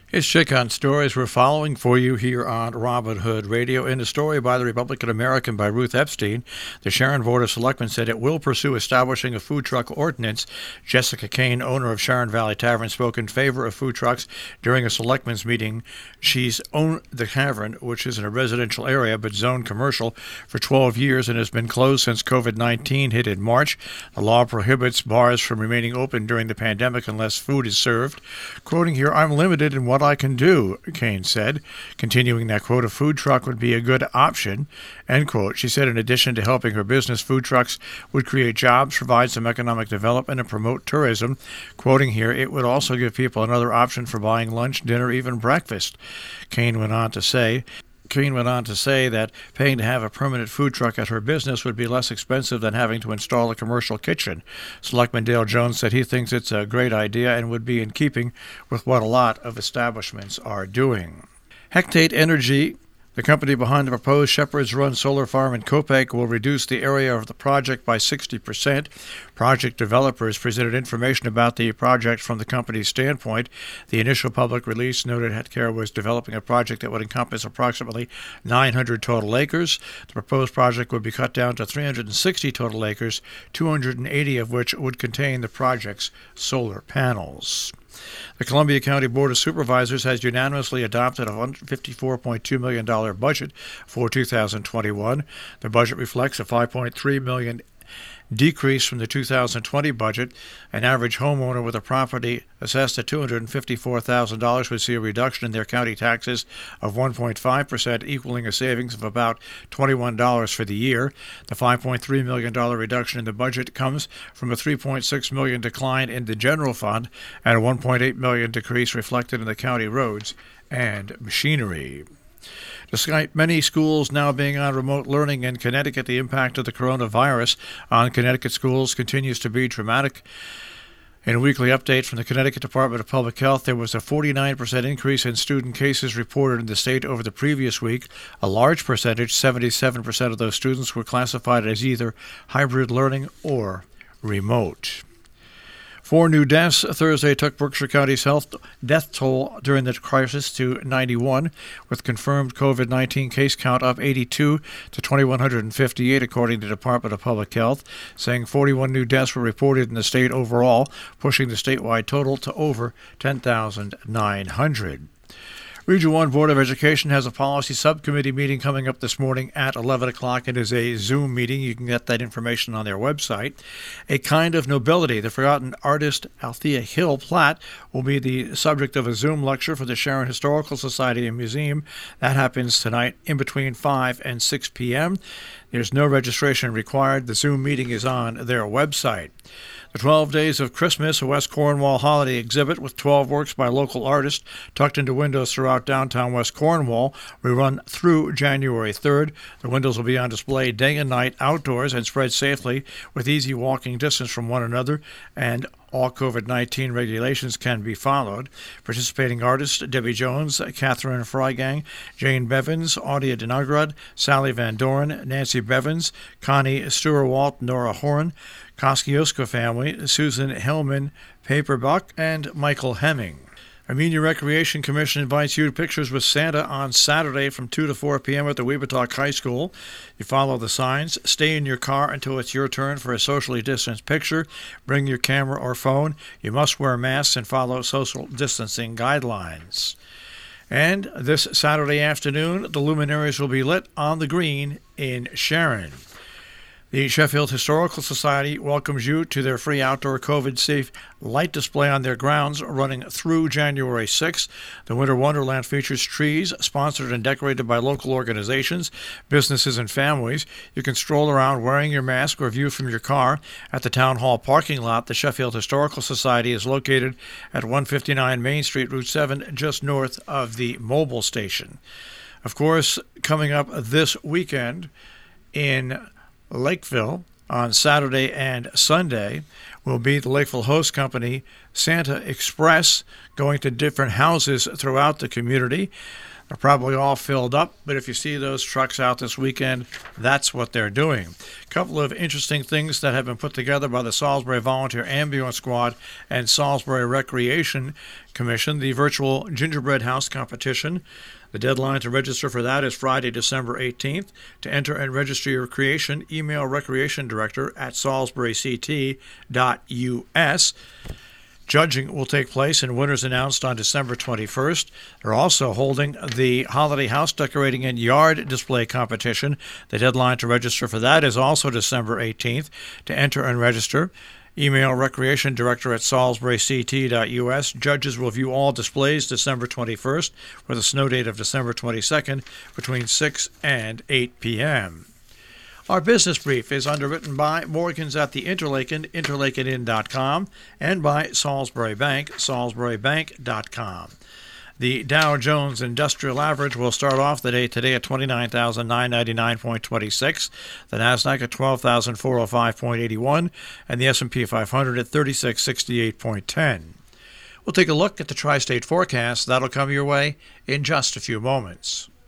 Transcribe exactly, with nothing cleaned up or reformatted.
It's Chick on Stories we're following for you here on Robin Hood Radio. In a story by the Republican American by Ruth Epstein, the Sharon Board of Selectmen said it will pursue establishing a food truck ordinance. Jessica Kane, owner of Sharon Valley Tavern, spoke in favor of food trucks during a selectmen's meeting. She's owned the tavern, which is in a residential area but zoned commercial, for twelve years and has been closed since covid nineteen hit in March. The law prohibits bars from remaining open during the pandemic unless food is served. Quoting here, "I'm limited in what I can do," Kane said. Continuing that quote, "A food truck would be a good option," end quote. She said in addition to helping her business, food trucks would create jobs, provide some economic development, and promote tourism. Quoting here, "It would also give people another option for buying lunch, dinner, even breakfast." Kane went on to say, Kane went on to say that paying to have a permanent food truck at her business would be less expensive than having to install a commercial kitchen. Selectman Dale Jones said he thinks it's a great idea and would be in keeping with what a lot of establishments are doing. Hectate Energy, the company behind the proposed Shepherd's Run solar farm in Kopek, will reduce the area of the project by sixty percent. Project developers presented information about the project from the company's standpoint. The initial public release noted Hetcare was developing a project that would encompass approximately nine hundred total acres. The proposed project would be cut down to three hundred sixty total acres, two hundred eighty of which would contain the project's solar panels. The Columbia County Board of Supervisors has unanimously adopted a one hundred fifty-four point two million dollars budget for two thousand twenty-one. The budget reflects a five point three million dollars decrease from the two thousand twenty budget. An average homeowner with a property assessed at two hundred fifty-four thousand dollars would see a reduction in their county taxes of one point five percent, equaling a savings of about twenty-one dollars for the year. The five point three million dollars reduction in the budget comes from a three point six million dollars decline in the general fund and a one point eight million dollars decrease reflected in the county roads and machinery. Despite many schools now being on remote learning in Connecticut, the impact of the coronavirus on Connecticut schools continues to be dramatic. In a weekly update from the Connecticut Department of Public Health, there was a forty-nine percent increase in student cases reported in the state over the previous week. A large percentage, seventy-seven percent of those students, were classified as either hybrid learning or remote. Four new deaths Thursday took Berkshire County's health death toll during the crisis to ninety-one, with confirmed covid nineteen case count up eighty-two to two thousand one hundred fifty-eight, according to the Department of Public Health, saying forty-one new deaths were reported in the state overall, pushing the statewide total to over ten thousand nine hundred. Region one Board of Education has a policy subcommittee meeting coming up this morning at eleven o'clock. It is a Zoom meeting. You can get that information on their website. A Kind of Nobility, the forgotten artist Althea Hill Platt will be the subject of a Zoom lecture for the Sharon Historical Society and Museum. That happens tonight in between five and six p.m. There's no registration required. The Zoom meeting is on their website. The twelve Days of Christmas, a West Cornwall holiday exhibit with twelve works by local artists tucked into windows throughout downtown West Cornwall, will run through January third. The windows will be on display day and night outdoors and spread safely with easy walking distance from one another, and all covid nineteen regulations can be followed. Participating artists Debbie Jones, Catherine Frygang, Jane Bevins, Audia Denograd, Sally Van Doren, Nancy Bevins, Connie Stewart-Walt, Nora Horn, Kosciuszko family, Susan Hellman, Paperbuck, and Michael Hemming. Armenia Recreation Commission invites you to Pictures with Santa on Saturday from two to four p.m. at the Weebatuck High School. You follow the signs. Stay in your car until it's your turn for a socially distanced picture. Bring your camera or phone. You must wear masks and follow social distancing guidelines. And this Saturday afternoon, the luminaries will be lit on the green in Sharon. The Sheffield Historical Society welcomes you to their free outdoor COVID-safe light display on their grounds running through January sixth. The Winter Wonderland features trees sponsored and decorated by local organizations, businesses, and families. You can stroll around wearing your mask or view from your car. At the Town Hall parking lot, the Sheffield Historical Society is located at one fifty-nine Main Street, Route seven, just north of the Mobil station. Of course, coming up this weekend in Lakeville on Saturday and Sunday will be the Lakeville Host Company Santa Express, going to different houses throughout the community. are probably all filled up, but if you see those trucks out this weekend, that's what they're doing. A couple of interesting things that have been put together by the Salisbury Volunteer Ambulance Squad and Salisbury Recreation Commission, the virtual gingerbread house competition. The deadline to register for that is Friday, December eighteenth. To enter and register your creation, email recreation director at salisbury c t dot u s. Judging will take place and winners announced on December twenty-first. They're also holding the Holiday House Decorating and Yard Display Competition. The deadline to register for that is also December eighteenth. To enter and register, email recreation director at salisbury c t dot u s. Judges will view all displays December twenty-first with a snow date of December twenty-second between six and eight p.m. Our business brief is underwritten by Morgans at the Interlaken, interlaken inn dot com, and by Salisbury Bank, salisbury bank dot com. The Dow Jones Industrial Average will start off the day today at twenty-nine thousand nine hundred ninety-nine point two six, the Nasdaq at twelve thousand four hundred five point eight one, and the S and P five hundred at thirty-six sixty-eight point one zero. We'll take a look at the tri-state forecast. That'll come your way in just a few moments.